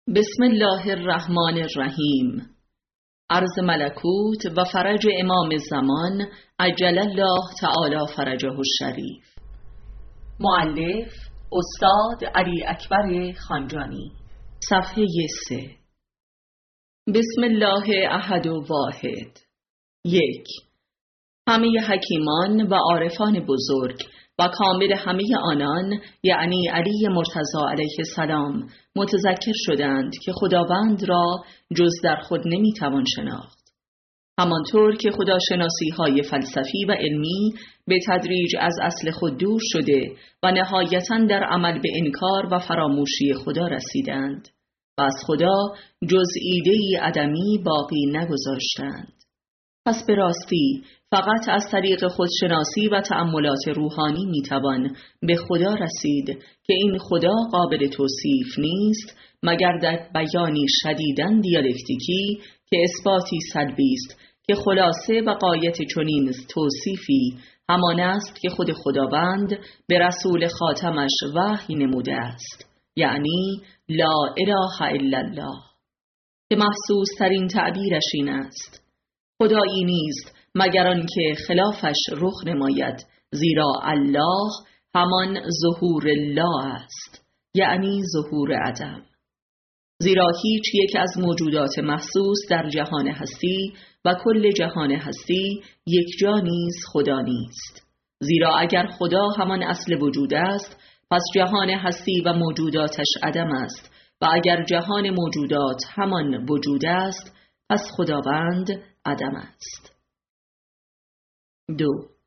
بسم الله الرحمن الرحیم. عرض ملکوت و فرج امام زمان عجل الله تعالی فرجه الشریف. مؤلف استاد علی اکبر خانجانی. صفحه 3. بسم الله احد و واحد. 1. همه حکیمان و عارفان بزرگ و کامل همه آنان، یعنی علی مرتضی علیه السلام، متذکر شدند که خداوند را جز در خود نمیتوان شناخت. همانطور که خداشناسی های فلسفی و علمی به تدریج از اصل خود دور شده و نهایتاً در عمل به انکار و فراموشی خدا رسیدند و از خدا جز ایده‌ای عدمی باقی نگذاشتند. پس به راستی فقط از طریق خودشناسی و تأملات روحانی میتوان به خدا رسید که این خدا قابل توصیف نیست مگر در بیانی شدیداً دیالکتیکی که اثباتی سلبی است که خلاصه و غایت چنین توصیفی همان است که خود خداوند به رسول خاتمش وحی نموده است، یعنی لا اله الا الله، که محسوس ترین تعبیرش این است: خدایی نیست مگر آنکه خلافش رخ نماید، زیرا الله همان ظهور الله است، یعنی ظهور عدم. زیرا هیچ یک از موجودات محسوس در جهان هستی و کل جهان هستی یک جا نیز خدا نیست. زیرا اگر خدا همان اصل وجود است، پس جهان هستی و موجوداتش عدم است، و اگر جهان موجودات همان وجود است، پس خداوند عدم است. 2.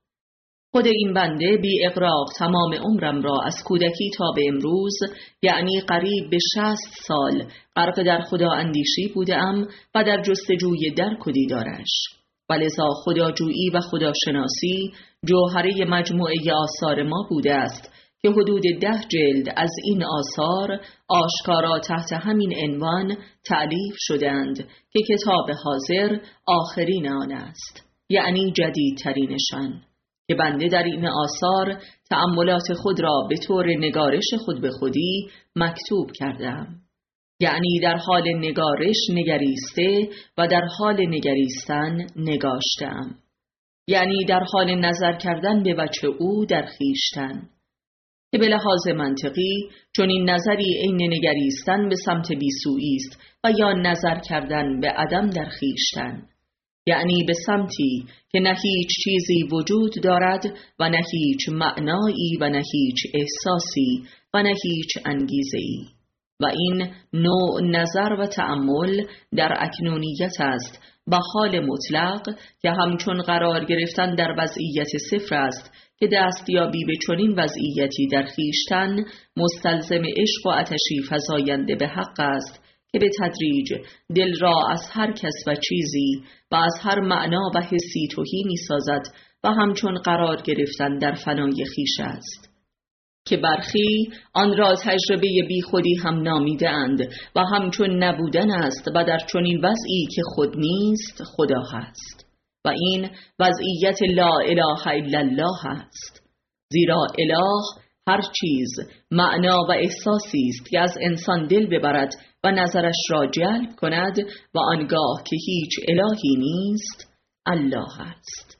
خود این بنده بی اغراق تمام عمرم را از کودکی تا به امروز، یعنی قریب به 60 سال، غرق در خدا اندیشی بودم و در جستجوی درک و دیدارش. ولذا خداجویی و خداشناسی جوهره مجموعه آثار ما بوده است که حدود 10 جلد از این آثار آشکارا تحت همین عنوان تألیف شدند که کتاب حاضر آخرین آن است، یعنی جدیدترینشان، که بنده در این آثار تأملات خود را به طور نگارش خود به خودی مکتوب کردم، یعنی در حال نگارش نگریسته و در حال نگریستن نگاشتم، یعنی در حال نظر کردن به وجه او در خویشتن، که به لحاظ منطقی چون این نظری عین نگریستن به سمت بیسویی است و یا نظر کردن به عدم در خویشتن، یعنی به سمتی که نه هیچ چیزی وجود دارد و نه هیچ معنایی و نه هیچ احساسی و نه هیچ انگیزه‌ای. و این نوع نظر و تأمل در اکنونیت است و حال مطلق که همچون قرار گرفتن در وضعیت صفر است که دستیابی به چنین وضعیتی در خویشتن مستلزم عشق و آتشی فزاینده به حق است که به تدریج دل را از هر کس و چیزی و از هر معنا و حسی تهی می سازد و همچون قرار گرفتن در فنای خویش است، که برخی آن را تجربه بی خودی هم نامیده اند و همچون نبودن است و در چنین وضعی که خود نیست خدا هست، و این وضعیت لا اله الا الله است. زیرا اله هر چیز معنا و احساسی است که از انسان دل ببرد و نظرش را جلب کند و آنگاه که هیچ الهی نیست الله است.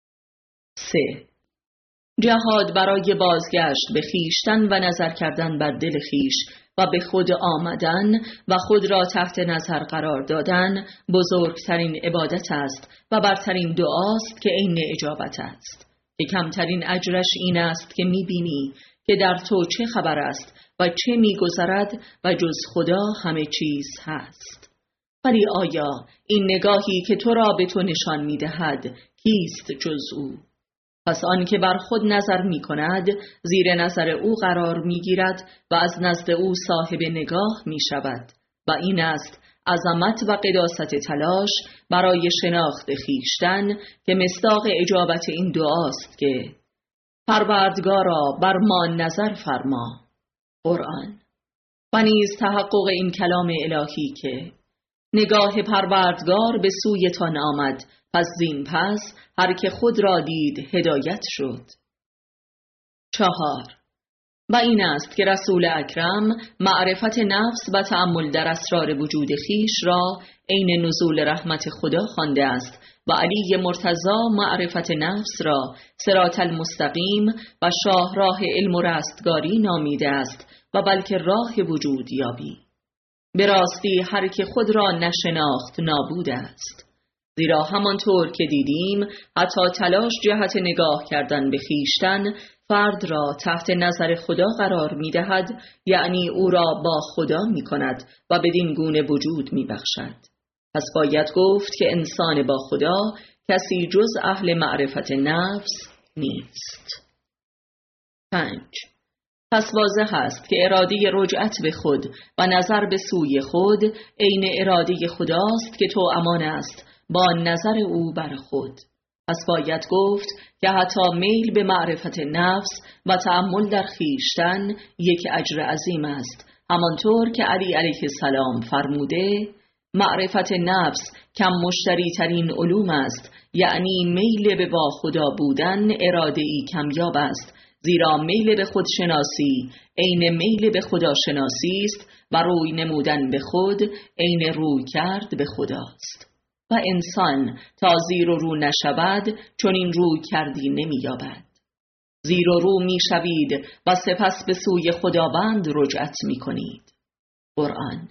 3. جهاد برای بازگشت به خویشتن و نظر کردن بر دل خویش و به خود آمدن و خود را تحت نظر قرار دادن بزرگترین عبادت است و برترین دعاست که عین اجابت است، که کمترین اجرش این است که می‌بینی که در تو چه خبر است و چه می‌گذرد و جز خدا همه چیز هست. ولی آیا این نگاهی که تو را به تو نشان می‌دهد کیست جز او؟ پس آن که بر خود نظر می کند زیر نظر او قرار می گیرد و از نزد او صاحب نگاه می شود، و این است عظمت و قداست تلاش برای شناخت خویشتن که مصداق اجابت این دعاست که پروردگارا بر ما نظر فرما. قرآن. و نیز تحقق این کلام الهی که نگاه پروردگار به سویتان آمد، پس زین پس هر که خود را دید هدایت شد. 4. و این است که رسول اکرم معرفت نفس و تأمل در اسرار وجود خیش را عین نزول رحمت خدا خوانده است و علی مرتضی معرفت نفس را صراط المستقیم و شاهراه علم و رستگاری نامیده است و بلکه راه وجود یابی. به راستی هر که خود را نشناخت نابود است، زیرا همانطور که دیدیم حتی تلاش جهت نگاه کردن به خویشتن فرد را تحت نظر خدا قرار می دهد، یعنی او را با خدا می کند و بدین گونه وجود می بخشد. پس باید گفت که انسان با خدا کسی جز اهل معرفت نفس نیست. 5. پس واضح است که اراده رجعت به خود و نظر به سوی خود عین اراده خداست که توامان است با نظر او بر خود. پس باید گفت که حتی میل به معرفت نفس و تأمل در خویشتن یک اجر عظیم است، همانطور که علی علیه السلام فرموده معرفت نفس کم مشتری ترین علوم است، یعنی میل به با خدا بودن اراده‌ای کمیاب است، زیرا میل به خودشناسی عین میل به خداشناسی است و روی نمودن به خود عین روی کرد به خداست. و انسان تا زیر و رو نشود چون این روی کردی نمی‌یابد. زیر و رو می‌شوید و سپس به سوی خداوند رجعت می‌کنید. قرآن.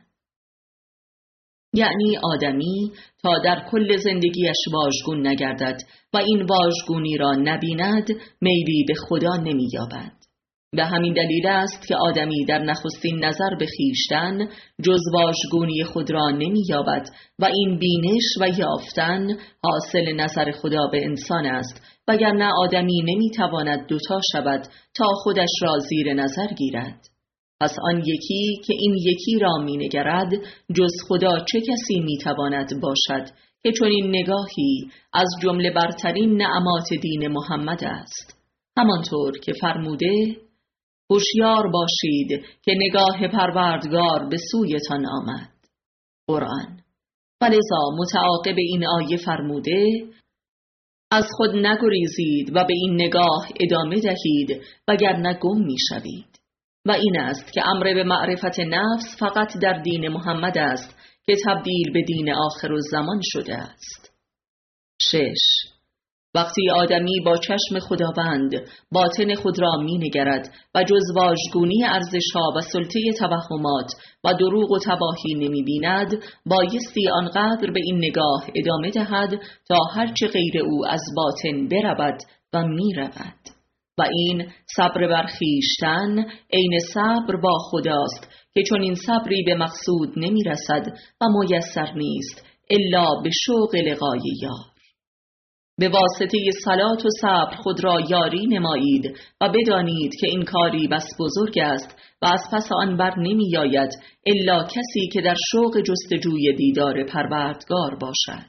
یعنی آدمی تا در کل زندگیش واژگون نگردد و این واژگونی را نبیند میلی به خدا نمی‌یابد. به همین دلیل است که آدمی در نخستین نظر به خویشتن جز واژگونی خود را نمی‌یابد و این بینش و یافتن حاصل نظر خدا به انسان است، وگرنه آدمی نمی‌تواند دوتا شود تا خودش را زیر نظر گیرد. پس آن یکی که این یکی را می‌نگرد جز خدا چه کسی می‌تواند باشد که چنین نگاهی از جمله برترین نعمات دین محمد است، همانطور که فرموده هوشیار باشید که نگاه پروردگار به سویتان آمد. قرآن. ولذا متعاقب این آیه فرموده از خود نگریزید و به این نگاه ادامه دهید وگرنه گم می‌شوید. و این است که امر به معرفت نفس فقط در دین محمد است که تبدیل به دین آخرالزمان شده است. 6. وقتی آدمی با چشم خداوند باطن خود را می نگرد و جز واژگونی ارزش‌ها و سلطه توهمات و دروغ و تباهی نمی بیند، بایستی آنقدر به این نگاه ادامه دهد تا هرچه غیر او از باطن برود و می رود. و این صبر بر خویشتن عین صبر با خداست که چون این صبری به مقصود نمی رسد و میسر نیست الا به شوق لقای یار. به واسطه صلات و صبر خود را یاری نمایید و بدانید که این کاری بس بزرگ است و از پس آن بر نمی آید الا کسی که در شوق جستجوی دیدار پروردگار باشد.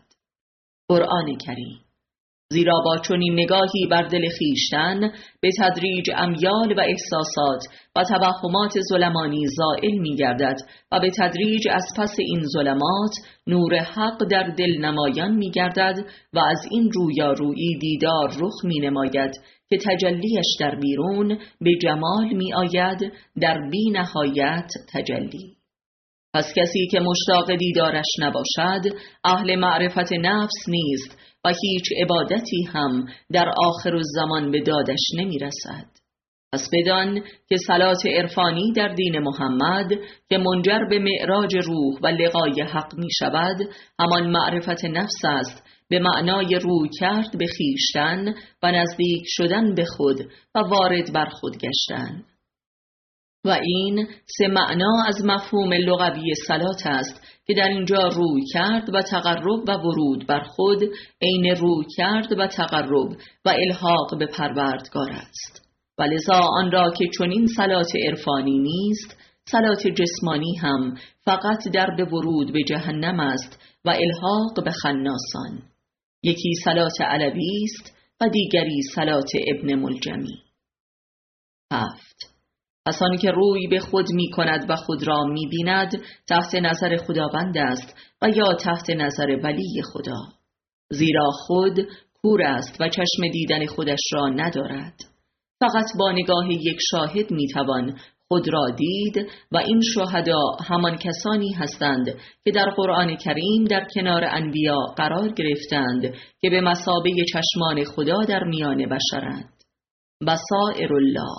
قرآن کریم. زیرا با چنین نگاهی بر دل خویشتن به تدریج امیال و احساسات و توهمات ظلمانی زائل می گردد و به تدریج از پس این ظلمات نور حق در دل نمایان می گردد و از این رویارویی دیدار رخ می نماید که تجلیش در بیرون به جمال می آید در بی نهایت تجلی. پس کسی که مشتاق دیدارش نباشد اهل معرفت نفس نیست و هیچ عبادتی هم در آخر الزمان به دادش نمی رسد. پس بدان که صلات عرفانی در دین محمد که منجر به معراج روح و لقای حق می شود همان معرفت نفس است، به معنای روی کرد به خویشتن و نزدیک شدن به خود و وارد بر خود گشتن. و این سه معنا از مفهوم لغوی صلات است که در اینجا روی کرد و تقرب و ورود بر خود عین روی کرد و تقرب و الحاق به پروردگار است. ولذا آن را که چنین صلات عرفانی نیست، صلات جسمانی هم فقط در به ورود به جهنم است و الحاق به خناسان. یکی صلات علوی است و دیگری صلات ابن ملجمی. 7. پس آن که روی به خود می کند و خود را می بیند تحت نظر خداوند است و یا تحت نظر ولی خدا، زیرا خود کور است و چشم دیدن خودش را ندارد. فقط با نگاه یک شاهد میتوان خود را دید و این شهدا همان کسانی هستند که در قرآن کریم در کنار انبیا قرار گرفتند که به مثابه چشمان خدا در میان بشرند. بصائر الله.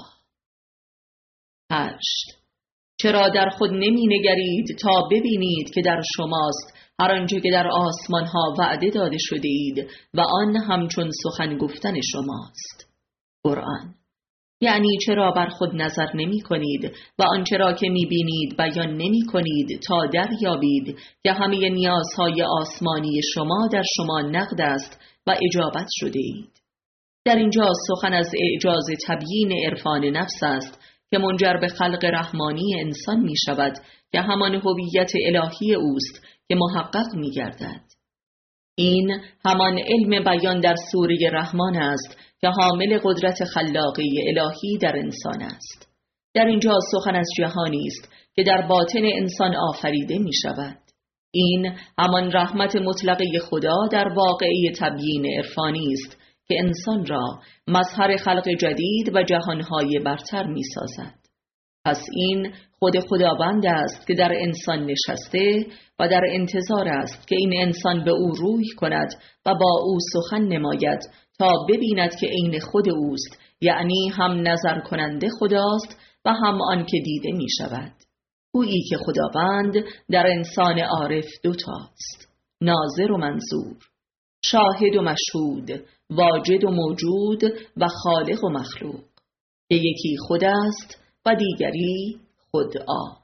8. چرا در خود نمی نگرید تا ببینید که در شماست هر آنچه که در آسمان ها وعده داده شده اید و آن همچون سخن گفتن شماست. قرآن. یعنی چرا بر خود نظر نمی کنید و آنچه را که می بینید بیان نمی کنید تا دریابید که همه نیازهای آسمانی شما در شما نقد است و اجابت شده اید. در اینجا سخن از اعجاز تبیین عرفان نفس است که منجر به خلق رحمانی انسان می شود که همان هویت الهی اوست که محقق می گردد. این همان علم بیان در سوره رحمان است که حامل قدرت خلاقی الهی در انسان است. در اینجا سخن از جهانی است که در باطن انسان آفریده می شود. این همان رحمت مطلقه خدا در واقعه تبیین عرفانی است که انسان را مظهر خلق جدید و جهانهای برتر می سازد. پس این خود خداوند است که در انسان نشسته و در انتظار است که این انسان به او روی کند و با او سخن نماید تا ببیند که عین خود اوست، یعنی هم نظر کننده خداست و هم آن که دیده می شود. گویی که خداوند در انسان عارف دوتاست: ناظر و منظور، شاهد و مشهود، واجد و موجود و خالق و مخلوق، که یکی خود است و دیگری خدعا.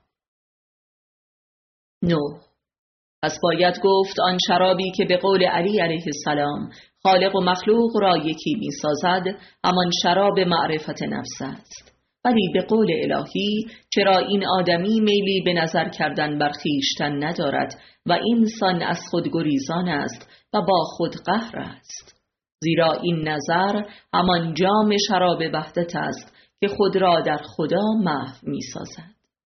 9. پس باید گفت آن شرابی که به قول علی علیه السلام خالق و مخلوق را یکی می سازد همان شراب معرفت نفس است. ولی به قول الهی چرا این آدمی میلی به نظر کردن بر خویشتن ندارد و اینسان از خود گریزان است و با خود قهر است؟ زیرا این نظر همان جام شراب وحدت است که خود را در خدا محو می سازد.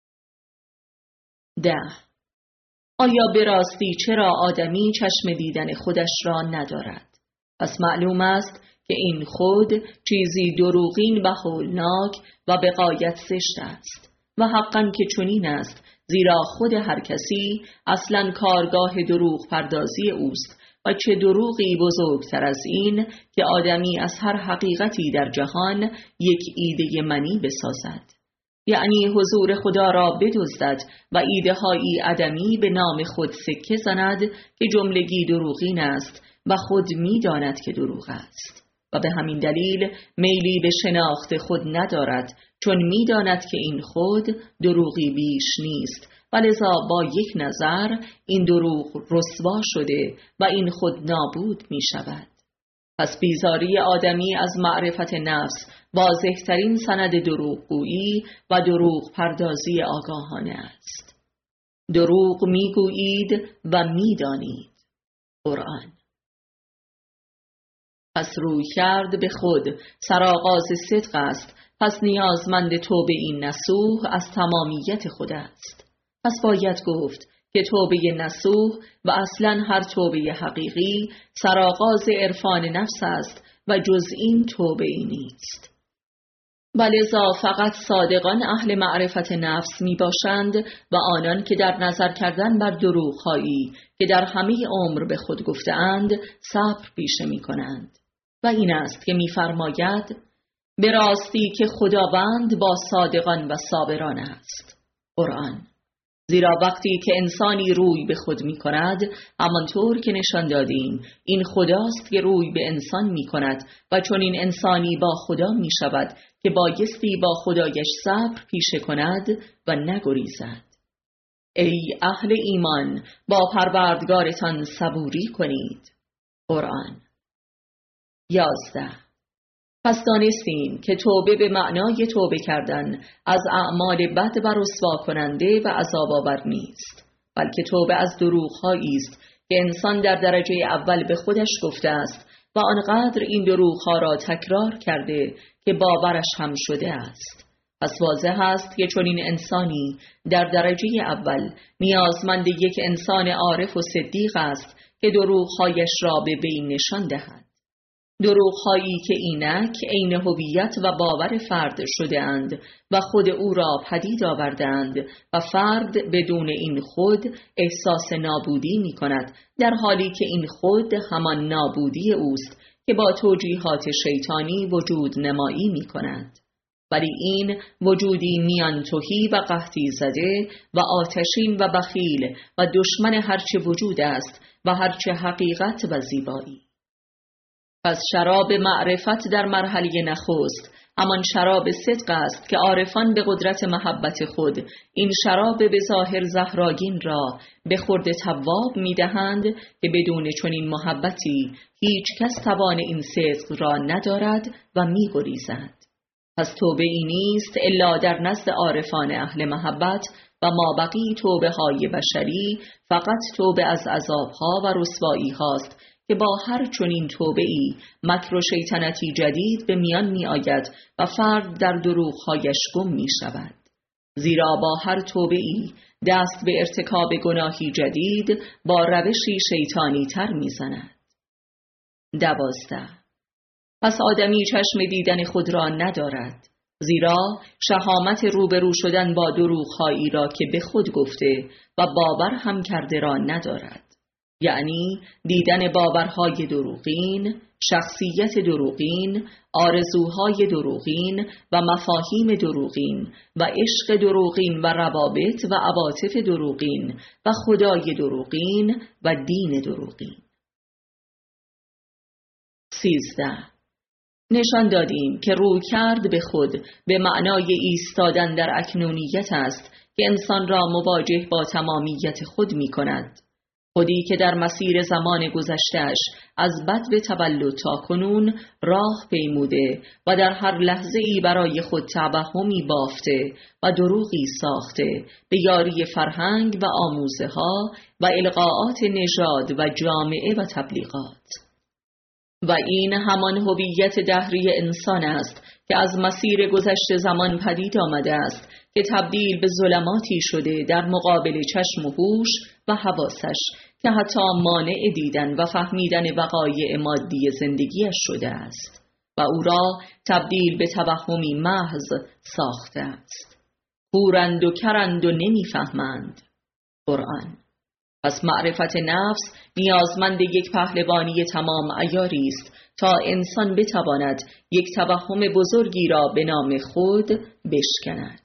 10. آیا به راستی چرا آدمی چشم دیدن خودش را ندارد؟ پس معلوم است که این خود چیزی دروغین و هولناک و به غایت زشت است و حقاً که چنین است، زیرا خود هر کسی اصلاً کارگاه دروغ پردازی اوست و چه دروغی بزرگتر از این که آدمی از هر حقیقتی در جهان یک ایده منی بسازد، یعنی حضور خدا را بدزدد و ایده هایی عدمی به نام خود سکه زند که جملگی دروغین است و خود می داند که دروغ است و به همین دلیل میلی به شناخت خود ندارد، چون می داند که این خود دروغی بیش نیست و لذا با یک نظر این دروغ رسوا شده و این خود نابود می شود. پس بیزاری آدمی از معرفت نفس واضح‌ترین سند دروغگویی و دروغ پردازی آگاهانه است. دروغ می گویید و می دانید. قرآن. پس روی کرد به خود سرآغاز صدق است، پس نیازمند توبه این نصوح از تمامیت خود است. پس باید گفت که توبه نصوح و اصلاً هر توبه حقیقی سرآغاز عرفان نفس است و جز این توبه ای نیست. ولذا فقط صادقان اهل معرفت نفس می باشند و آنان که در نظر کردن بر دروغ‌هایی که در همه عمر به خود گفته‌اند صبر پیشه می کنند. و این است که می فرماید به راستی که خداوند با صادقان و صابران است. قرآن. زیرا وقتی که انسانی روی به خود می کند، همانطور که نشان دادیم این خداست که روی به انسان می کند و چون این انسانی با خدا می شود که بایستی با خدایش صبر پیشه کند و نگریزد. ای اهل ایمان، با پروردگارتان صبوری کنید. قرآن. 11. پس دانستیم که توبه به معنای توبه کردن از اعمال بد و رسوا کننده و عذاب آور نیست، بلکه توبه از دروغ‌هایی است که انسان در درجه اول به خودش گفته است و آنقدر این دروغ‌ها را تکرار کرده که باورش هم شده است. پس واضح است که چون این انسانی در درجه اول نیازمند یک انسان عارف و صدیق است که دروغ‌هایش را به بین نشان دهد. دروغ‌هایی که اینک عین هویت و باور فرد شده اند و خود او را پدید آوردند و فرد بدون این خود احساس نابودی می کند، در حالی که این خود همان نابودی اوست که با توجیهات شیطانی وجود نمایی می کند. ولی این وجودی میان تهی و قحطی زده و آتشین و بخیل و دشمن هرچه وجود است و هرچه حقیقت و زیبایی. پس شراب معرفت در مرحله نخست همان شراب صدق است که عارفان به قدرت محبت خود این شراب به ظاهر زهراگین را به خورد تواب می دهند که بدون چنین محبتی هیچ کس توان این صدق را ندارد و می گریزد. پس توبه ای نیست الا در نزد عارفان اهل محبت و مابقی توبه های بشری فقط توبه از عذابها و رسوایی هاست که با هر چنین توبه ای مکر و شیطنتی جدید به میان می آید و فرد در دروغ‌هایش گم می شود. زیرا با هر توبه ای دست به ارتکاب گناهی جدید با روشی شیطانی تر می زند. 12. پس آدمی چشم دیدن خود را ندارد، زیرا شهامت روبرو شدن با دروغ‌هایی را که به خود گفته و باور هم کرده را ندارد، یعنی دیدن باورهای دروغین، شخصیت دروغین، آرزوهای دروغین و مفاهیم دروغین و عشق دروغین و روابط و عواطف دروغین و خدای دروغین و دین دروغین. 13. نشان دادیم که رویکرد به خود به معنای ایستادن در اکنونیت است که انسان را مواجه با تمامیت خود می کند. خودی که در مسیر زمان گذشته‌اش از بدو تولد تا کنون راه پیموده و در هر لحظه ای برای خود توهمی بافته و دروغی ساخته به یاری فرهنگ و آموزه ها و القاءات نژاد و جامعه و تبلیغات. و این همان هویت دهری انسان است که از مسیر گذشته زمان پدید آمده است که تبدیل به ظلماتی شده در مقابل چشم و هوش و حواسش که حتی مانع دیدن و فهمیدن وقایع مادی زندگیش شده است و او را تبدیل به توهمی محض ساخته است. کورند و کرند و نمیفهمند. قرآن. پس معرفت نفس نیازمند یک پهلوانی تمام عیاری است تا انسان بتواند یک توهم بزرگی را به نام خود بشکند.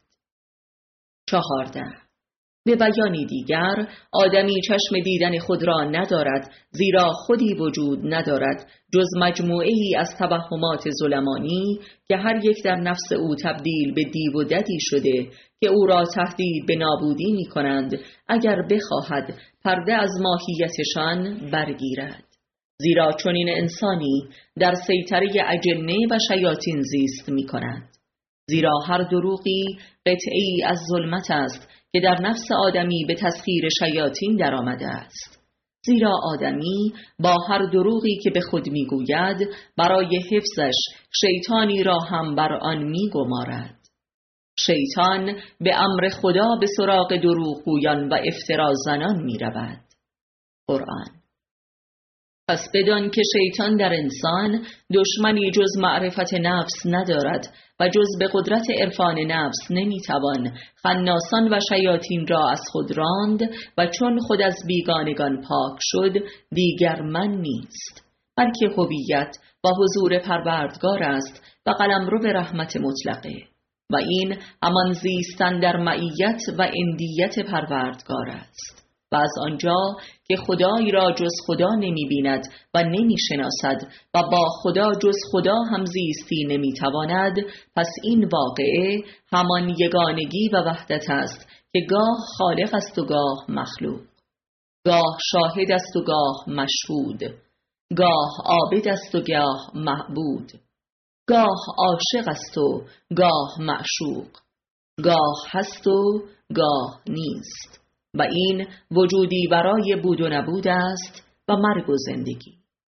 14. به بیانی دیگر آدمی چشم دیدن خود را ندارد، زیرا خودی وجود ندارد جز مجموعه ای از توهمات ظلمانی که هر یک در نفس او تبدیل به دیو و ددی شده که او را تهدید به نابودی می کنند اگر بخواهد پرده از ماهیتشان برگیرد. زیرا چنین انسانی در سیطره اجنه و شیاطین زیست می کند. زیرا هر دروغی قطعی از ظلمت است که در نفس آدمی به تسخیر شیاطین در آمده است. زیرا آدمی با هر دروغی که به خود می گوید برای حفظش شیطانی را هم بر آن می گمارد. شیطان به امر خدا به سراغ دروغگویان و افترا زنان می رود. قرآن. پس بدان که شیطان در انسان دشمنی جز معرفت نفس ندارد و جز به قدرت عرفان نفس نمیتوان خناسان و شیاطین را از خود راند و چون خود از بیگانگان پاک شد دیگر من نیست، بلکه هویت و حضور پروردگار است و قلمرو به رحمت مطلقه و این همان زیستن در معیت و اندیت پروردگار است. و از آنجا که خدایی را جز خدا نمی بیند و نمی شناسد و با خدا جز خدا هم زیستی نمی تواند، پس این واقعه همان یگانگی و وحدت است که گاه خالق است و گاه مخلوق، گاه شاهد است و گاه مشهود، گاه عابد است و گاه معبود، گاه عاشق است و گاه معشوق، گاه هست و گاه نیست. و این وجودی برای بود و نبود است و مرگ و زندگی.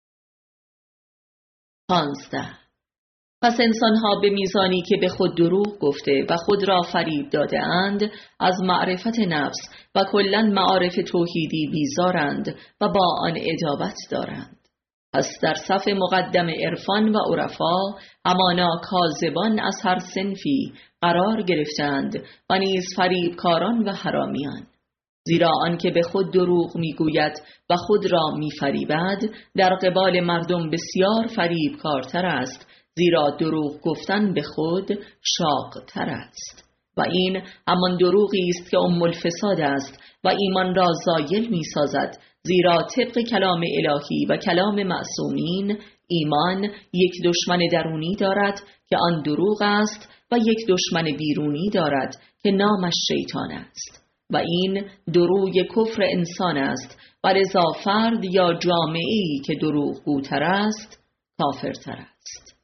15. پس انسانها به میزانی که به خود دروغ گفته و خود را فریب داده اند از معرفت نفس و کلاً معارف توحیدی بیزارند و با آن عداوت دارند. پس در صف مقدم عرفان و عرفا همانا کاذبان از هر صنفی قرار گرفتند و نیز فریبکاران و حرامیان. زیرا آنکه به خود دروغ میگوید و خود را میفریبد در قبال مردم بسیار فریبکارتر است، زیرا دروغ گفتن به خود شاقتر است و این همان دروغی است که الفساد است و ایمان را زایل میسازد، زیرا طبق کلام الهی و کلام معصومین ایمان یک دشمن درونی دارد که آن دروغ است و یک دشمن بیرونی دارد که نامش شیطان است و این دروی کفر انسان است و لذا فرد یا جامعه‌ای که دروغگوتر است کافرتر است.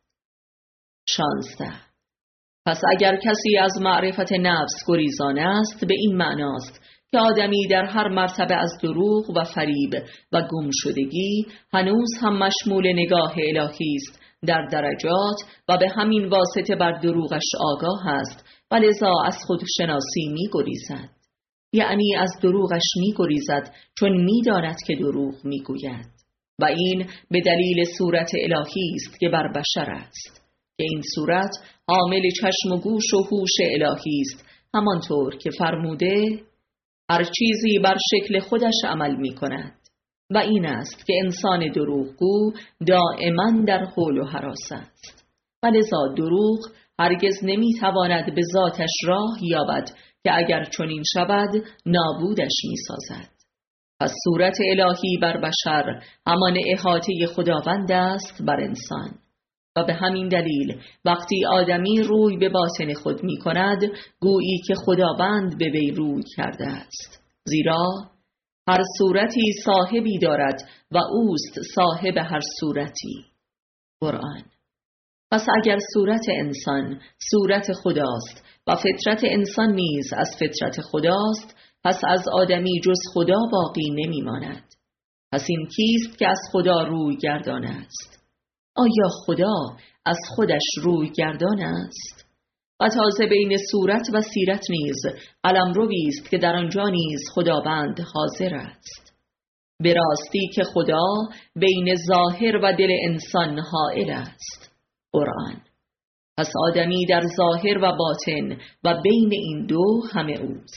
16. پس اگر کسی از معرفت نفس گریزان است به این معناست که آدمی در هر مرتبه از دروغ و فریب و گمشدگی هنوز هم مشمول نگاه الهی است در درجات و به همین واسطه بر دروغش آگاه است و لذا از خودشناسی می گریزد. یعنی از دروغش می گریزد چون می داند که دروغ می گوید و این به دلیل صورت الهی است که بر بشر است که این صورت عامل چشم و گوش و هوش الهی است، همانطور که فرموده هر چیزی بر شکل خودش عمل می کند و این است که انسان دروغگو دائما در حول و هراس است و لذا دروغ هرگز نمی تواند به ذاتش راه یابد که اگر چنین شود نابودش می سازد. پس صورت الهی بر بشر همان احاطه خداوند است بر انسان و به همین دلیل وقتی آدمی روی به باطن خود می کند گویی که خداوند به وی روی کرده است، زیرا هر صورتی صاحبی دارد و اوست صاحب هر صورتی. قرآن. پس اگر صورت انسان صورت خداست و فطرت انسان نیز از فطرت خداست، پس از آدمی جز خدا باقی نمی ماند. پس این کیست که از خدا روی گردان است؟ آیا خدا از خودش روی گردان است؟ و تازه بین صورت و سیرت نیز قلمروی است که در آنجا نیز خداوند حاضر است. به راستی که خدا بین ظاهر و دل انسان حائل است. قرآن. پس آدمی در ظاهر و باطن و بین این دو همه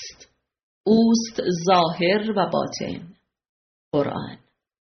اوست ظاهر و باطن. قرآن.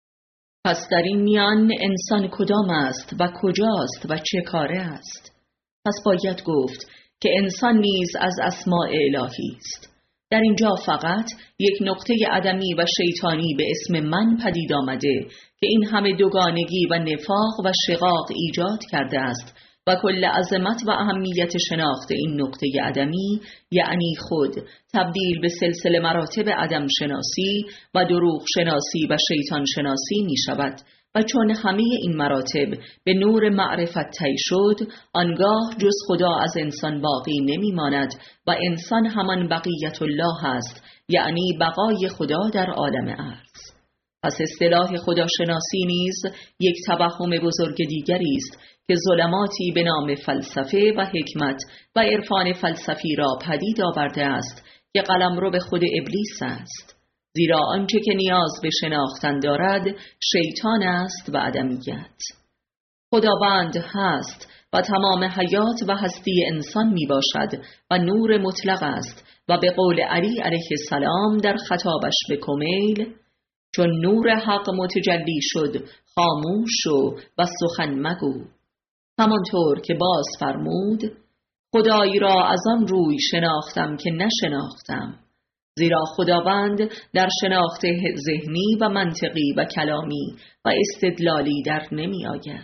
پس در این میان انسان کدام است و کجاست و چه کاره است؟ پس باید گفت که انسان نیز از اسماء الهی است. در اینجا فقط یک نقطه عدمی و شیطانی به اسم من پدید آمده که این همه دوگانگی و نفاق و شقاق ایجاد کرده است و کل عظمت و اهمیت شناخت این نقطه عدمی یعنی خود تبدیل به سلسله مراتب عدم شناسی و دروغ شناسی و شیطان شناسی می شود و چون همه این مراتب به نور معرفت طی شد آنگاه جز خدا از انسان باقی نمی ماند و انسان همان بقیت الله است، یعنی بقای خدا در عالم ارض. پس اصطلاح خداشناسی نیز یک توهم بزرگ دیگری است که ظلماتی به نام فلسفه و حکمت و عرفان فلسفی را پدید آورده است که قلمرو به خود ابلیس است، زیرا آنچه که نیاز به شناختن دارد شیطان است و عدمیت. خداوند هست و تمام حیات و هستی انسان می باشد و نور مطلق است و به قول علی علیه السلام در خطابش به کمیل چون نور حق متجلی شد خاموش شو و سخن مگو. همانطور که باز فرمود خدایی را از آن روی شناختم که نشناختم، زیرا خداوند در شناخت ذهنی و منطقی و کلامی و استدلالی در نمی آید.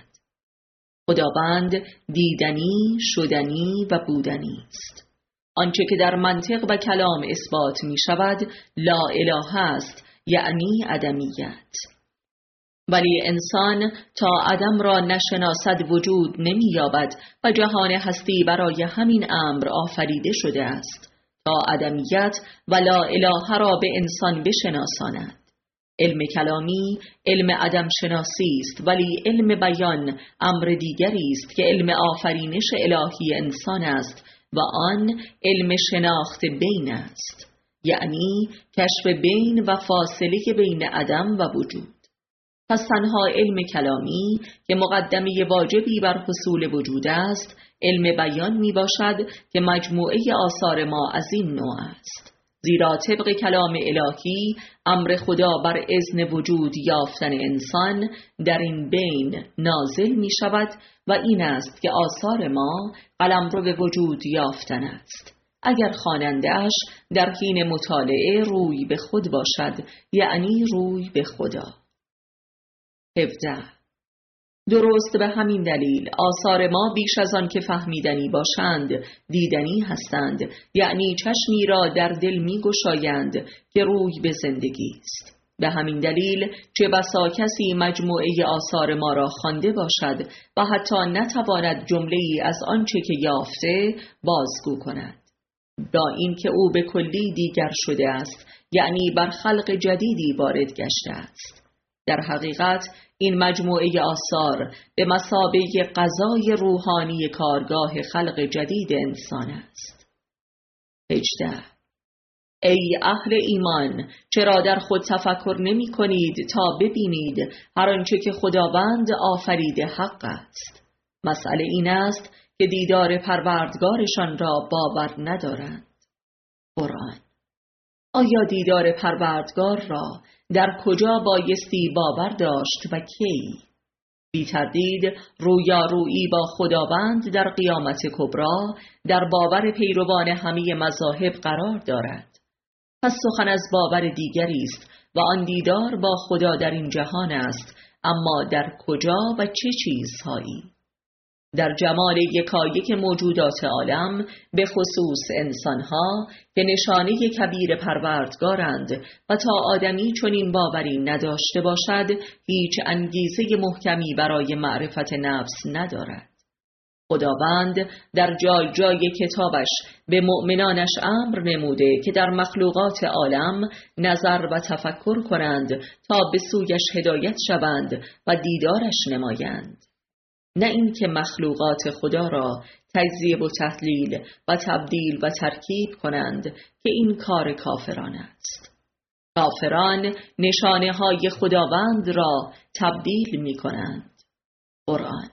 خداوند دیدنی، شدنی و بودنی است. آنچه که در منطق و کلام اثبات می شود لا اله است، یعنی عدمیت. ولی انسان تا عدم را نشناسد وجود نمی یابد و جهان هستی برای همین امر آفریده شده است تا عدمیت و لا اله را به انسان بشناساند. علم کلامی علم عدم شناسی است، ولی علم بیان امر دیگری است که علم آفرینش الهی انسان است و آن علم شناخت بین است، یعنی کشف بین و فاصله بین عدم و وجود. پس تنها علم کلامی که مقدمه واجبی بر حصول وجود است، علم بیان می باشد که مجموعه آثار ما از این نوع است. زیرا طبق کلام الهی امر خدا بر اذن وجود یافتن انسان در این بین نازل می شود و این است که آثار ما قلمرو به وجود یافتن است. اگر خواننده‌اش در حین مطالعه روی به خود باشد، یعنی روی به خدا. 17. درست به همین دلیل آثار ما بیش از آن که فهمیدنی باشند دیدنی هستند، یعنی چشمی را در دل می گشایند که روی به زندگی است. به همین دلیل چه بسا کسی مجموعه آثار ما را خوانده باشد و حتی نتواند جمله‌ای از آنچه که یافته بازگو کند، با اینکه او به کلی دیگر شده است، یعنی بر خلق جدیدی وارد گشته است. در حقیقت این مجموعه آثار به مثابه غذای روحانی کارگاه خلق جدید انسان است. 18. ای اهل ایمان، چرا در خود تفکر نمی کنید تا ببینید هر آنچه که خداوند آفریده حق است؟ مسئله این است که دیدار پروردگارشان را باور ندارند. قرآن. آیا دیدار پروردگار را در کجا بایستی باور داشت و کی؟ بی تردید رویارویی با خداوند در قیامت کبری در باور پیروان همه مذاهب قرار دارد. پس سخن از باور دیگری است و آن دیدار با خدا در این جهان است، اما در کجا و چه چیزهایی؟ در جمال یکایک موجودات عالم، به خصوص انسانها که نشانه کبیر پروردگارند و تا آدمی چنین باوری نداشته باشد هیچ انگیزه محکمی برای معرفت نفس ندارد. خداوند در جای جای کتابش به مؤمنانش امر نموده که در مخلوقات عالم نظر و تفکر کنند تا به سویش هدایت شوند و دیدارش نمایند، نه اینکه مخلوقات خدا را تجزیه و تحلیل و تبدیل و ترکیب کنند که این کار کافران است. کافران نشانه های خداوند را تبدیل می کنند. قرآن.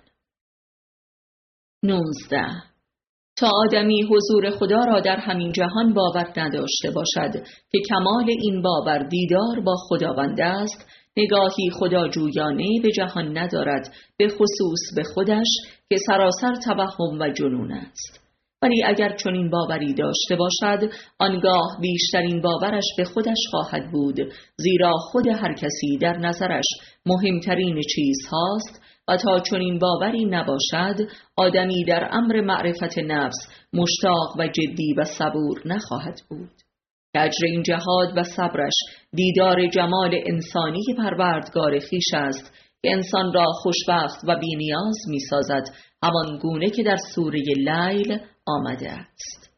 19. تا آدمی حضور خدا را در همین جهان باور نداشته باشد که کمال این باور دیدار با خداوند است، نگاهی خداجویانه به جهان ندارد، به خصوص به خودش که سراسر توهم و جنون است. ولی اگر چنین باوری داشته باشد، آنگاه بیشترین باورش به خودش خواهد بود، زیرا خود هر کسی در نظرش مهمترین چیز هاست و تا چنین باوری نباشد، آدمی در امر معرفت نفس مشتاق و جدی و صبور نخواهد بود. که اجر این جهاد و صبرش دیدار جمال انسانی پروردگار خویش است که انسان را خوشبخت و بی‌نیاز می سازد، همان گونه که در سوره لیل آمده است.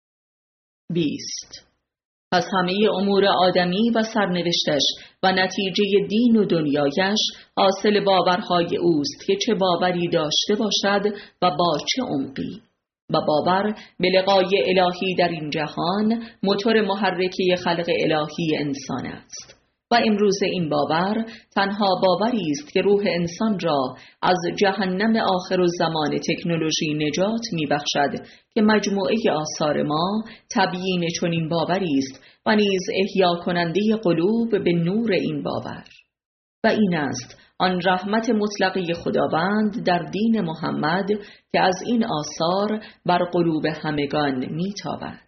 20. پس همه امور آدمی و سرنوشتش و نتیجه دین و دنیایش حاصل باورهای اوست که چه باوری داشته باشد و با چه عمقی. و باور به لقای الهی در این جهان موتور محرکه خلق الهی انسان است و امروز این باور تنها باوری است که روح انسان را از جهنم آخرالزمان تکنولوژی نجات می‌بخشد که مجموعه آثار ما تبیین چنین باوری است و نیز احیا کننده قلوب به نور این باور. و این است آن رحمت مطلقه خداوند در دین محمد که از این آثار بر قلوب همگان میتابد.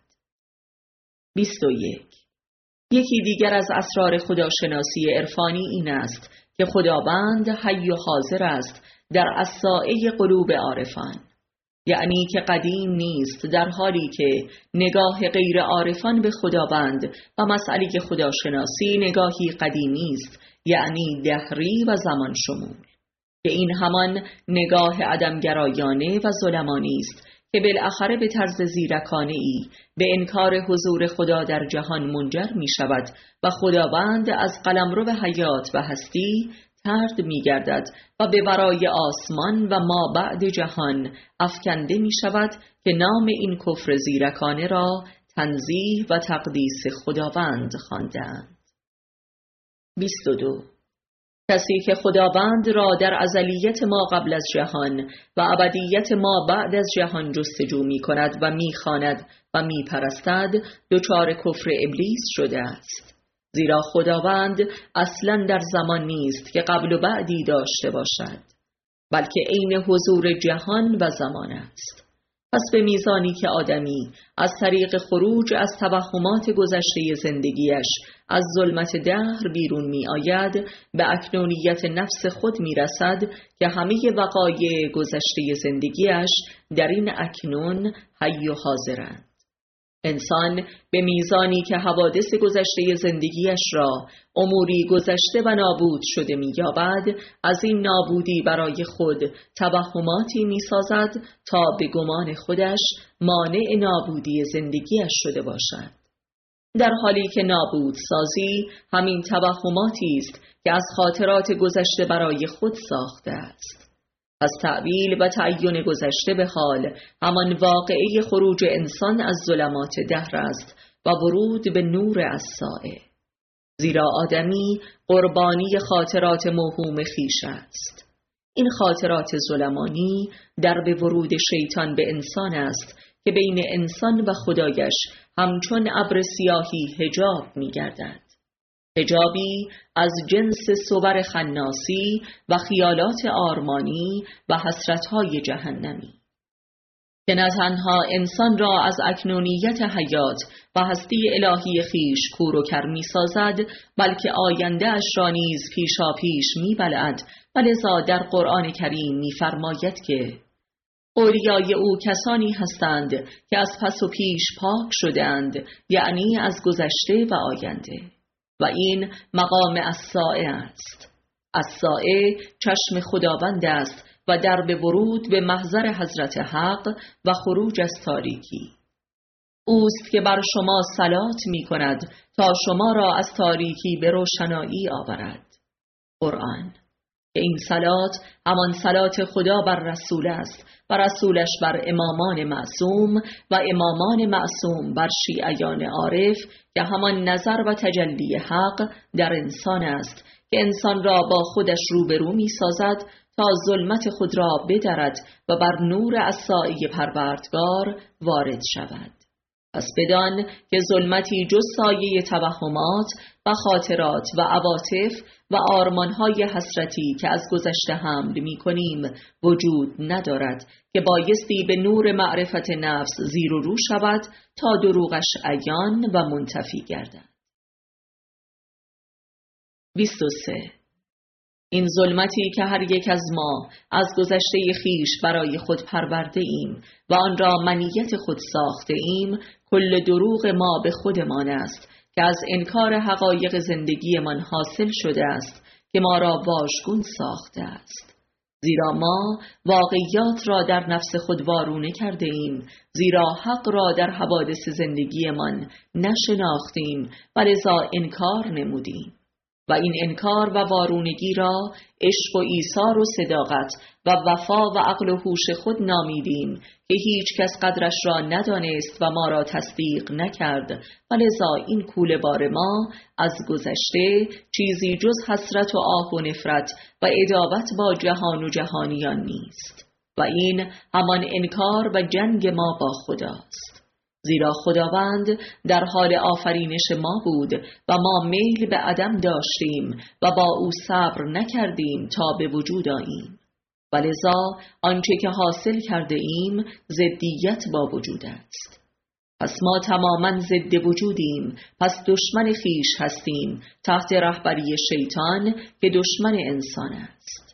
21. یکی دیگر از اسرار خداشناسی عرفانی این است که خداوند حی و حاضر است در اصائه قلوب عارفان، یعنی که قدیم نیست، در حالی که نگاه غیر عارفان به خداوند و مسئله خداشناسی نگاهی قدیمی است، یعنی دهری و زمان شمول، که این همان نگاه عدمگرایانه و ظلمانی است که بالاخره به طرز زیرکانه‌ای به انکار حضور خدا در جهان منجر می شود و خداوند از قلمرو حیات و هستی طرد می گردد و به ورای آسمان و ما بعد جهان افکنده می شود که نام این کفر زیرکانه را تنزیه و تقدیس خداوند خواندند. 22. کسی که خداوند را در ازلیت ما قبل از جهان و ابدیت ما بعد از جهان جستجو می کند و می خواند و می پرستد دچار کفر ابلیس شده است. زیرا خداوند اصلا در زمان نیست که قبل و بعدی داشته باشد، بلکه عین حضور جهان و زمان است. پس به میزانی که آدمی از طریق خروج از توهمات گذشته زندگیش از ظلمت دهر بیرون می آید، به اکنونیت نفس خود می رسد که همه وقایع گذشته زندگیش در این اکنون حی و حاضرند. انسان به میزانی که حوادث گذشته زندگیش را اموری گذشته و نابود شده می‌یابد، از این نابودی برای خود توهماتی می‌سازد تا به گمان خودش مانع نابودی زندگیش شده باشد، در حالی که نابود سازی همین توهماتی است که از خاطرات گذشته برای خود ساخته است. از تأویل و تعین گذشته به حال همان واقعه خروج انسان از ظلمات دهر است و ورود به نور الساعه. زیرا آدمی قربانی خاطرات موهوم خویش است. این خاطرات ظلمانی در به ورود شیطان به انسان است که بین انسان و خدایش همچون ابر سیاهی حجاب می گردد. حجابی از جنس صور خناسی و خیالات آرمانی و حسرتهای جهنمی که نه تنها انسان را از اکنونیت حیات و هستی الهی خیش کور و کر می سازد، بلکه آینده اش را نیز پیشا پیش می بلعد و لذا در قرآن کریم می فرماید که اولیای او کسانی هستند که از پس و پیش پاک شدند، یعنی از گذشته و آینده. و این مقام الساعه است. الساعه چشم خداوند است و در به ورود به محضر حضرت حق و خروج از تاریکی. اوست که بر شما صلات می کند تا شما را از تاریکی به روشنایی آورد. قرآن که این صلات همان صلات خدا بر رسول است و رسولش بر امامان معصوم و امامان معصوم بر شیعیان عارف که همان نظر و تجلی حق در انسان است که انسان را با خودش روبرو می سازد تا ظلمت خود را بدرد و بر نور الساعه پروردگار وارد شود. پس بدان که ظلمتی جز سایه توهمات و خاطرات و عواطف و آرمانهای حسرتی که از گذشته حمل می کنیم وجود ندارد که بایستی به نور معرفت نفس زیر و رو شود تا دروغش عیان و منتفی گردد. 23. این ظلمتی که هر یک از ما از گذشته خیش برای خود پرورده ایم و آن را منیت خود ساخته ایم، کل دروغ ما به خودمان است که از انکار حقایق زندگیمان حاصل شده است که ما را واژگون ساخته است. زیرا ما واقعیات را در نفس خود وارونه کرده ایم، زیرا حق را در حوادث زندگیمان نشناختیم و لذا انکار نمودیم. و این انکار و وارونگی را عشق و ایثار و صداقت و وفا و عقل و هوش خود نامیدیم که هیچ کس قدرش را ندانست و ما را تصدیق نکرد و لذا این کوله بار ما از گذشته چیزی جز حسرت و آه و نفرت و عداوت با جهان و جهانیان نیست. و این همان انکار و جنگ ما با خداست. زیرا خداوند در حال آفرینش ما بود و ما میل به عدم داشتیم و با او صبر نکردیم تا به وجود آییم. و لذا آنچه که حاصل کرده ایم ضدیت با وجود است. پس ما تماما ضد وجودیم، پس دشمن خیش هستیم تحت رهبری شیطان که دشمن انسان است.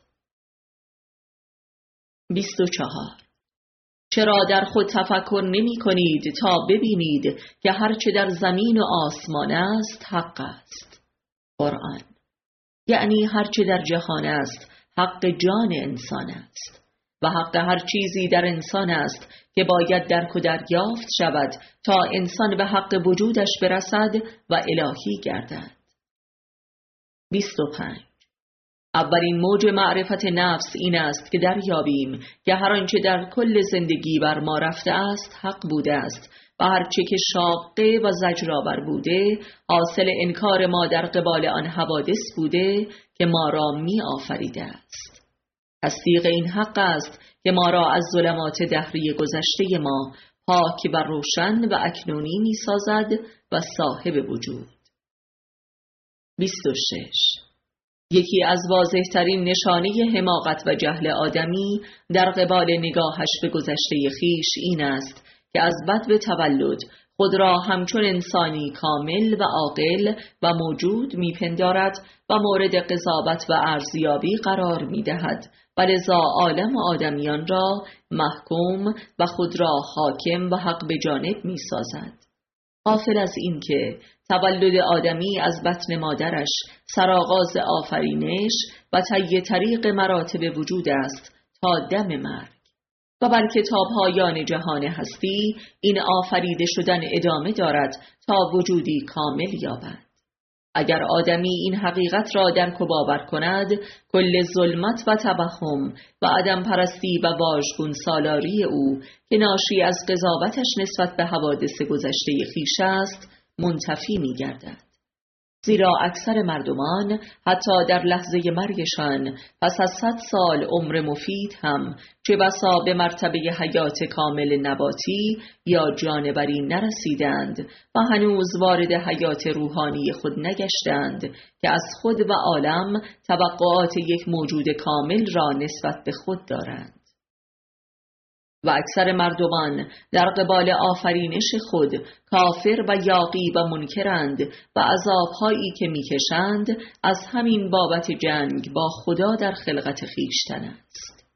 24. چرا در خود تفکر نمی کنید تا ببینید که هرچه در زمین و آسمان است حق است؟ قرآن یعنی هرچه در جهان است حق جان انسان است و حق هر چیزی در انسان است که باید درک و دریافت شود تا انسان به حق وجودش برسد و الهی گردد. 25. اولین موج معرفت نفس این است که دریابیم که هر آنچه در کل زندگی بر ما رفته است حق بوده است و هرچه که شاقه و زجرآور بوده حاصل انکار ما در قبال آن حوادث بوده که ما را می آفریده است. تصدیق این حق است که ما را از ظلمات دهری گذشته ما پاک و روشن و اکنونی می سازد و صاحب وجود. 26. یکی از واضح‌ترین نشانه حماقت و جهل آدمی در قبال نگاهش به گذشته خویش این است که از بدو تولد خود را همچون انسانی کامل و عاقل و موجود میپندارد و مورد قضاوت و ارزیابی قرار میدهد و لذا عالم آدمیان را محکوم و خود را حاکم و حق به جانب میسازد. غافل از این که تولد آدمی از بطن مادرش سرآغاز آفرینش و طی طریق مراتب وجود است تا دم مرگ و بلکه تا پایان جهان هستی این آفریده شدن ادامه دارد تا وجودی کامل یابد. اگر آدمی این حقیقت را درک و باور کند، کل ظلمت و توهم و عدم پرستی و واژگون سالاری او که ناشی از قضاوتش نسبت به حوادث گذشته خویش است منتفی می گردد. زیرا اکثر مردمان حتی در لحظه مرگشان پس از 100 سال عمر مفید هم چه بسا به مرتبه حیات کامل نباتی یا جانوری نرسیدند و هنوز وارد حیات روحانی خود نگشتند که از خود و عالم توقعات یک موجود کامل را نسبت به خود دارند. و اکثر مردمان در قبال آفرینش خود کافر و یاغی و منکرند و عذابهایی که میکشند از همین بابت جنگ با خدا در خلقت خویشتن است.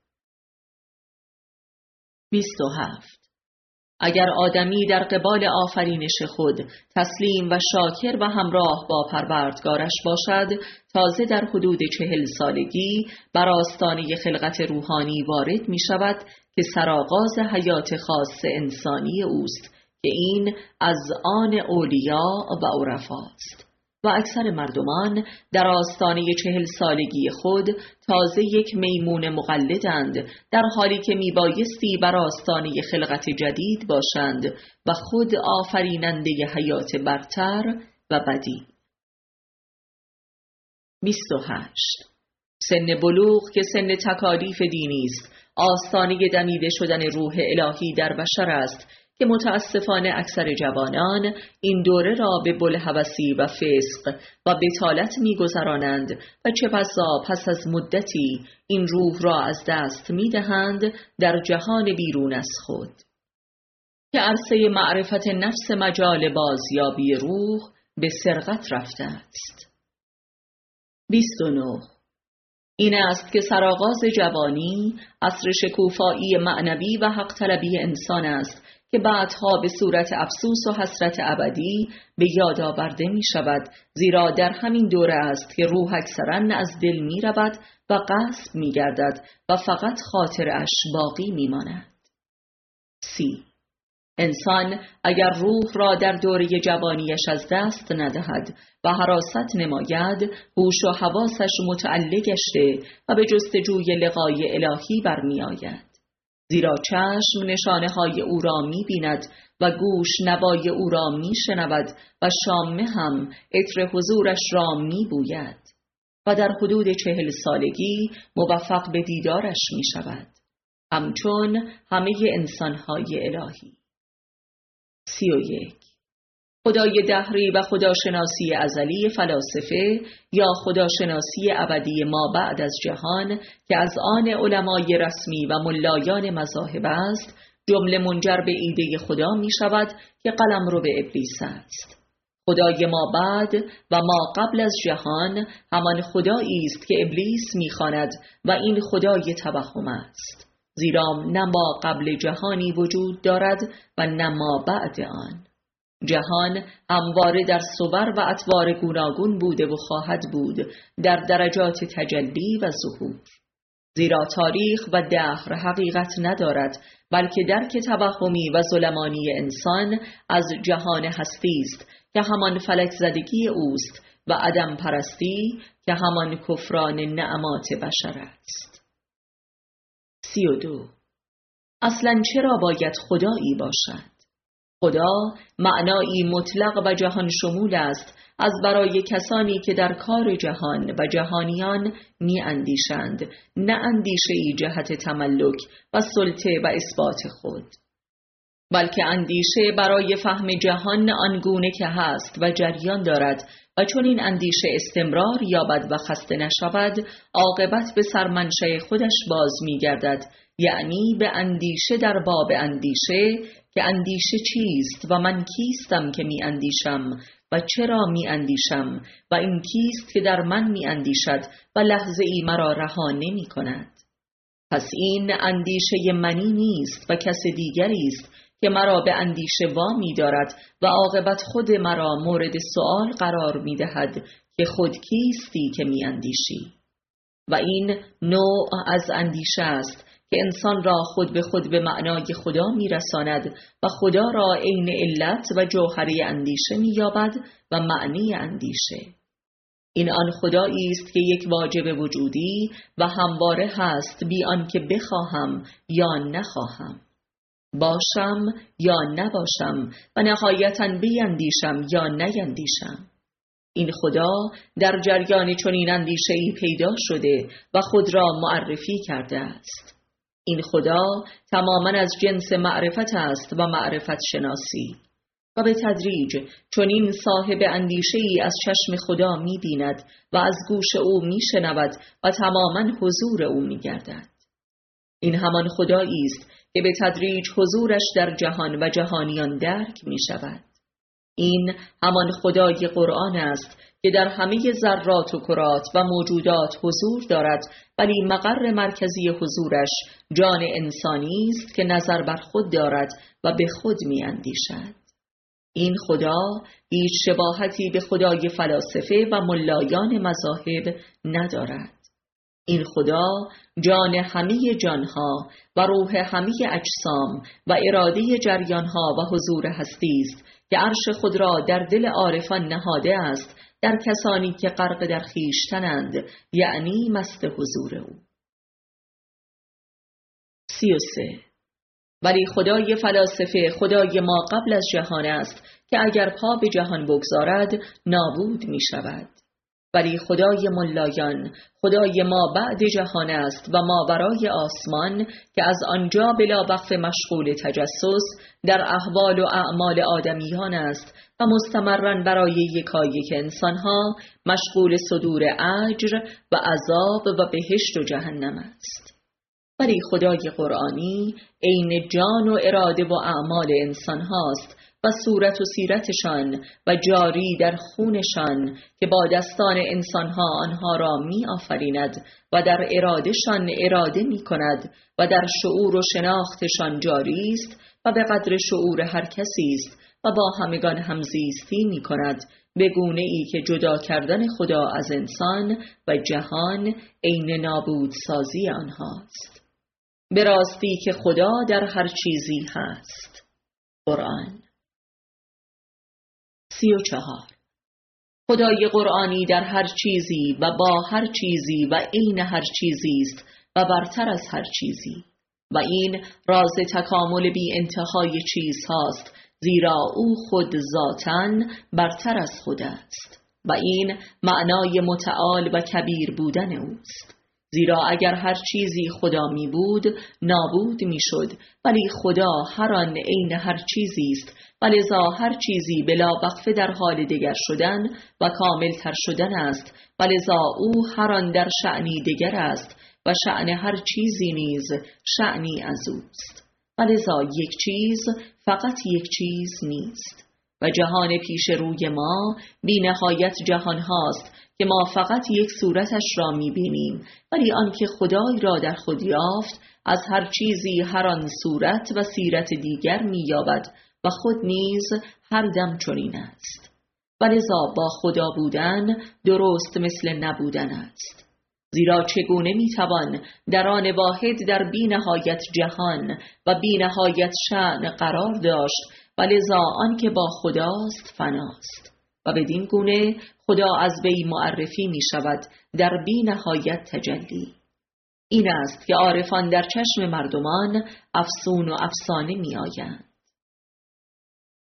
27. اگر آدمی در قبال آفرینش خود تسلیم و شاکر و همراه با پروردگارش باشد، تازه در حدود 40 سالگی بر آستانه خلقت روحانی وارد می شود که سرآغاز حیات خاص انسانی اوست که این از آن اولیا و عرفاست. و اکثر مردمان در آستانه 40 سالگی خود تازه یک میمون مقلدند، در حالی که میبایستی بر آستانه خلقت جدید باشند و خود آفریننده حیات برتر و بدی. 28. سن بلوغ که سن تکالیف دینی است، آستانه دمیده شدن روح الهی در بشر است که متاسفانه اکثر جوانان این دوره را به بوالهوسی و فسق و بطالت می‌گذرانند و چه بسا پس از مدتی این روح را از دست می‌دهند در جهان بیرون از خود که عرصه معرفت نفس مجال بازیابی روح به سرقت رفته است. 29. این است که سرآغاز جوانی عصر شکوفایی معنوی و حق طلبی انسان است که بعدها به صورت افسوس و حسرت ابدی به یاد آورده می شود، زیرا در همین دوره است که روح اکثراً از دل می رود و غصب می گردد و فقط خاطرش باقی می ماند. 30. انسان اگر روح را در دوره جوانیش از دست ندهد و حراست نماید، هوش و حواسش متعلق گشته و به جستجوی لقای الهی برمی آید. زیرا چشم نشانه های او را می بیند و گوش نوای او را می شنود و شامه هم عطر حضورش را می بوید و در حدود 40 سالگی موفق به دیدارش می شود، همچون همه انسانهای الهی. 31. خدای دهری و خداشناسی ازلی فلاسفه یا خداشناسی ابدی ما بعد از جهان که از آن علمای رسمی و ملایان مذاهب است، جمله منجر به ایده خدا می شود که قلمرو به ابلیس است. خدای ما بعد و ما قبل از جهان همان خدایی است که ابلیس می خواند و این خدای توهم است، زیرا نه ما قبل جهانی وجود دارد و نه ما بعد آن. جهان همواره در صور و اطوار گوناگون بوده و خواهد بود در درجات تجلی و ظهور، زیرا تاریخ و دهر حقیقت ندارد، بلکه درک توهمی و ظلمانی انسان از جهان هستی است که همان فلک زدگی اوست و عدم پرستی که همان کفران نعمات بشر است. 32. اصلاً چرا باید خدایی باشد؟ خدا معنایی مطلق و جهان شمول است از برای کسانی که در کار جهان و جهانیان می اندیشند، نه اندیشه‌ای جهت تملک و سلطه و اثبات خود، بلکه اندیشه برای فهم جهان آنگونه که هست و جریان دارد و چون این اندیشه استمرار یابد و خسته نشود، عاقبت به سرمنشأ خودش باز می گردد، یعنی به اندیشه در باب اندیشه که اندیشه چیست و من کیستم که می اندیشم و چرا می اندیشم و این کیست که در من می اندیشد و لحظه ای مرا رها نمی کند. پس این اندیشه منی نیست و کس دیگری است که مرا به اندیشه وامی دارد و عاقبت خود مرا مورد سؤال قرار می دهد که خود کیستی که می اندیشی. و این نوع از اندیشه است که انسان را خود به خود به معنای خدا می رساند و خدا را عین علت و جوهره اندیشه می یابد و معنی اندیشه. این آن خدایی است که یک واجب وجودی و همواره هست بی آنکه بخواهم یا نخواهم، باشم یا نباشم و نهایتاً بیندیشم یا نیندیشم. این خدا در جریان چنین اندیشه‌ای پیدا شده و خود را معرفی کرده است. این خدا تماماً از جنس معرفت است و معرفت شناسی و به تدریج چنین صاحب اندیشه‌ای از چشم خدا می بیند و از گوش او می شنود و تماماً حضور او می گردد. این همان خدایی است که به تدریج حضورش در جهان و جهانیان درک می شود. این همان خدای قرآن است که در همه ذرات و کرات و موجودات حضور دارد، ولی مقر مرکزی حضورش جان انسانی است که نظر بر خود دارد و به خود می اندیشد. این خدا هیچ شباهتی به خدای فلاسفه و ملایان مذاهب ندارد. این خدا جان همه جانها و روح همه اجسام و اراده جریانها و حضور هستی است که عرش خود را در دل عارفان نهاده است، در کسانی که غرق در خویشتنند، یعنی مست حضور او. 33. ولی خدای فلاسفه خدای ما قبل از جهان است که اگر پا به جهان بگذارد نابود می شود. ولی خدای ملایان خدای ما بعد جهان است و ماورای آسمان که از آنجا بلا وقف مشغول تجسس در احوال و اعمال آدمیان است و مستمرا برای یکایک انسانها مشغول صدور اجر و عذاب و بهشت و جهنم است. ولی خدای قرآنی عین جان و اراده و اعمال انسان هاست و صورت و سیرتشان و جاری در خونشان که با دستان انسانها آنها را می آفریند و در ارادهشان اراده می کند و در شعور و شناختشان جاری است و به قدر شعور هر کسی است و با همگان همزیستی می کند، به گونه ای که جدا کردن خدا از انسان و جهان عین نابود سازی آنهاست. به راستی که خدا در هر چیزی هست. قرآن. 34. خدای قرآنی در هر چیزی و با هر چیزی و عین هر چیزی است و برتر از هر چیزی و این راز تکامل بی انتهای چیز هاست، زیرا او خود ذاتاً برتر از خود است و این معنای متعال و کبیر بودن اوست. زیرا اگر هر چیزی خدا می بود نابود می شد، ولی خدا هر آن عین هر چیزی است و لذا هر چیزی بلا وقفه در حال دگر شدن و کامل تر شدن است و لذا او هر آن در شأنی دگر است و شأن هر چیزی نیز شأنی از اوست و لذا یک چیز فقط یک چیز نیست و جهان پیش روی ما بی نهایت جهان هاست که ما فقط یک صورتش را می بینیم، ولی آنکه خدای را در خود یافت از هر چیزی هر آن صورت و سیرت دیگر می یابد و خود نیز هر دم چنین است و لذا با خدا بودن درست مثل نبودن است. زیرا چگونه می توان در آن واحد در بی نهایت جهان و بی نهایت شأن قرار داشت و لذا آنکه با خداست فناست و بدین گونه خدا از وی معرفی می شود در بی نهایت تجلی. این است که عارفان در چشم مردمان افسون و افسانه می آیند.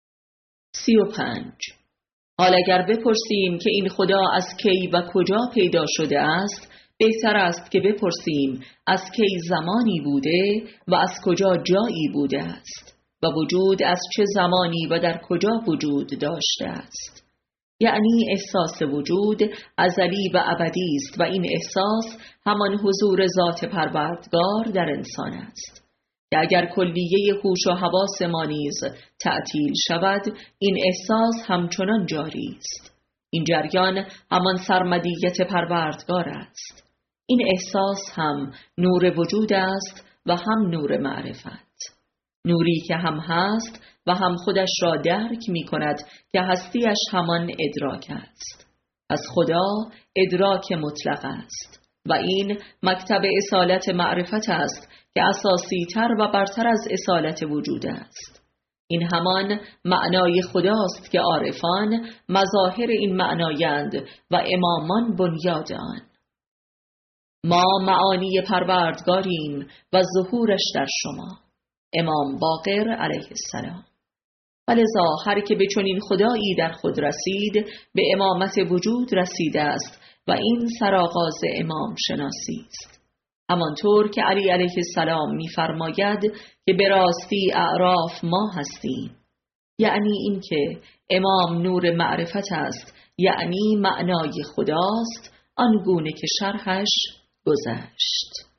35. حال اگر بپرسیم که این خدا از کی و کجا پیدا شده است، بهتر است که بپرسیم از کی زمانی بوده و از کجا جایی بوده است و وجود از چه زمانی و در کجا وجود داشته است. یعنی احساس وجود ازلی و ابدی است و این احساس همان حضور ذات پروردگار در انسان است که اگر کلیه هوش و حواس ما نیز تعطیل شود، این احساس همچنان جاری است. این جریان همان سرمدیت پروردگار است. این احساس هم نور وجود است و هم نور معرفت، نوری که هم هست و هم خودش را درک می کند که هستیش همان ادراک است. از خدا ادراک مطلق است و این مکتب اصالت معرفت است که اساسی تر و برتر از اصالت وجود است. این همان معنای خداست که عارفان مظاهر این معنایند و امامان بنیاد آن. ما معانی پروردگاریم و ظهورش در شما. امام باقر علیه السلام. ولذا هر که به چنین خدایی در خود رسید، به امامت وجود رسیده است و این سرآغاز امام شناسی است. همانطور که علی علیه السلام می‌فرماید که به راستی اعراف ما هستیم، یعنی این که امام نور معرفت است، یعنی معنای خداست، آنگونه که شرحش گذشت.